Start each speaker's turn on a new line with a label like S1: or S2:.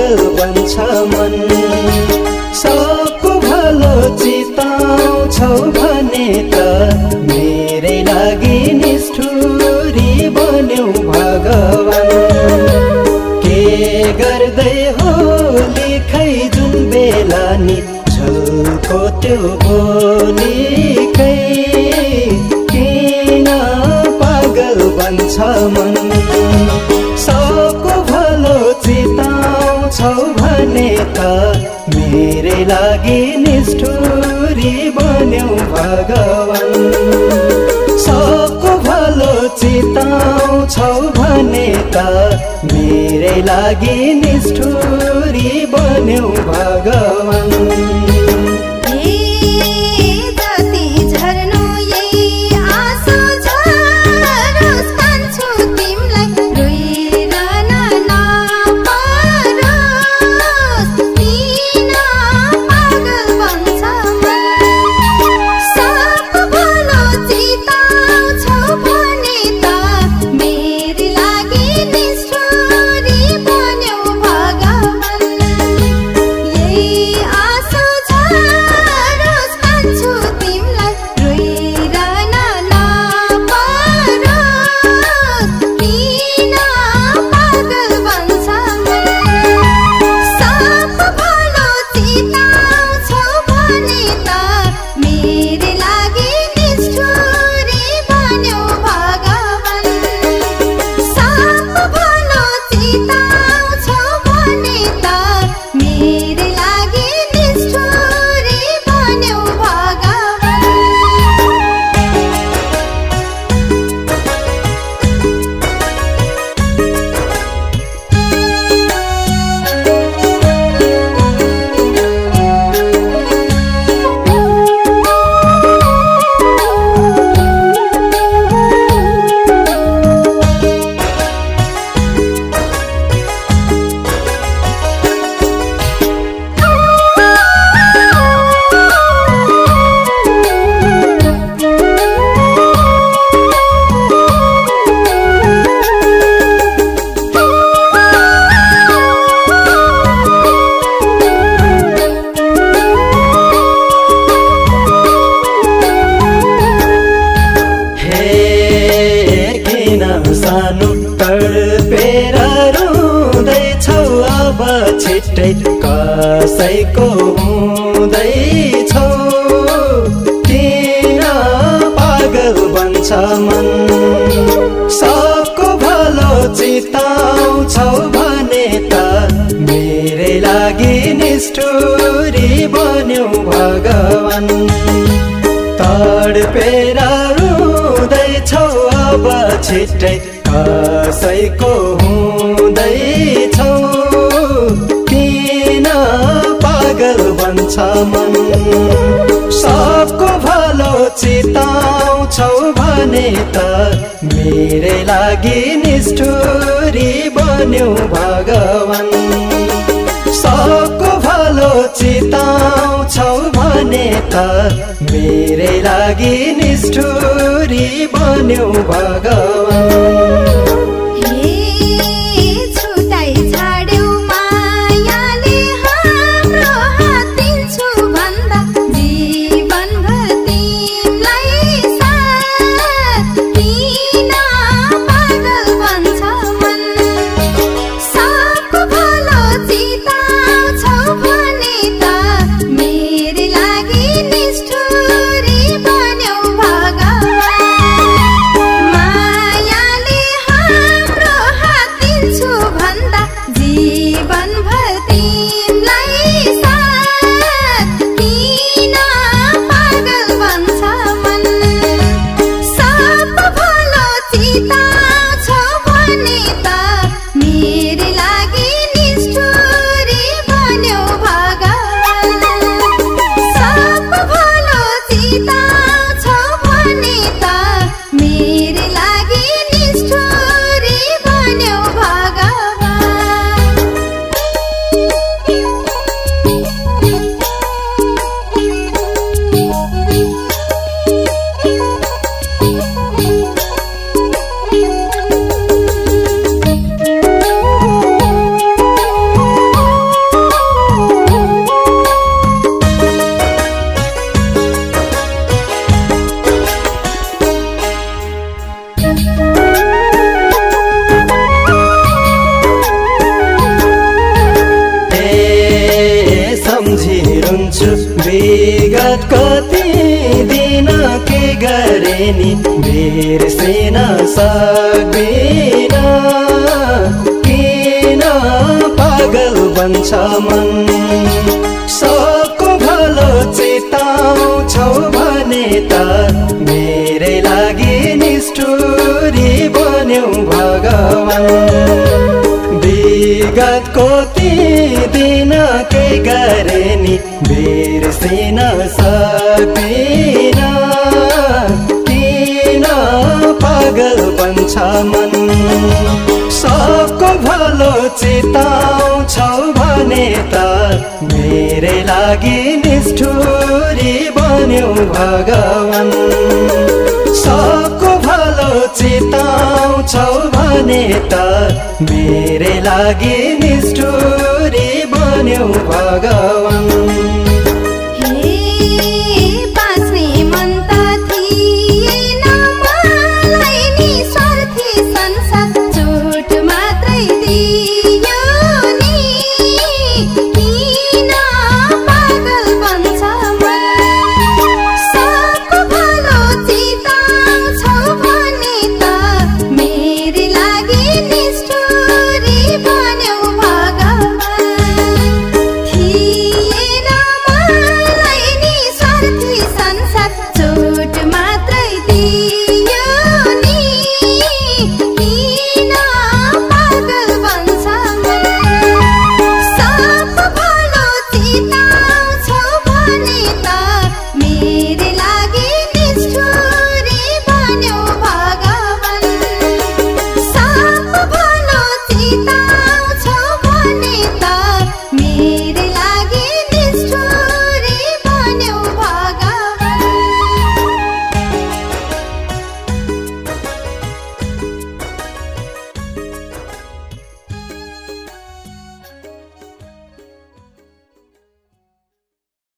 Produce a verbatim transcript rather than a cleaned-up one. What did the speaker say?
S1: पागल बन्छ मन। सबको भलो चिताउँछौ भने त मेरै लागि निष्ठुरी बन्यौ भगवान। के गर्दै हो लेखै जुन बेला नि झल्को त्यो बोलीकै किन पागल बन्छ मन। सबको भलो चिताउँछौ भने त मेरै लागि निष्ठुरी बन्यौ भगवान। सबको भलो चिताउँछौ भने त मेरै लागि निष्ठुरी बन्यौ भगवान। सानो तडपेर रुँदैछौ अब छिट्टै कसैको हुँदैछौ। किन पागल बन्छ मन। सबको भलो चिताउँछौ भने त मेरै लागि निष्ठुरी बन्यौ भगवान। तडपेर रुँदैछौ अब छिट्टै कसैको हुँदैछौ। किन पागल बन्छ मन। सबको भलो चिताउँछौ भने त मेरै लागि निष्ठुरी बन्यौ भगवान। सबको भलो चिताउँछौ भने त मेरै लागि निष्ठुरी बन्यौ भगवान।
S2: मायाले
S1: भन्छु विगत कति दिन के गरे नि बिर्सिन सक्दिन किन पागल बन्छ मन सबको भलो चिताउँछौ भने त मेरै लागि निष्ठुरी बन्यौ भगवान विगतको ती दिन के गरे नि बिर्सिन सक्दिन किन पागल बन्छ मन सबको भलो चिताउँछौ भने त मेरै लागि निष्ठुरी बन्यौ भगवान सबको भलो चिताउँछौ भने त मेरै लागि निष्ठुरी बन्यौ भगवान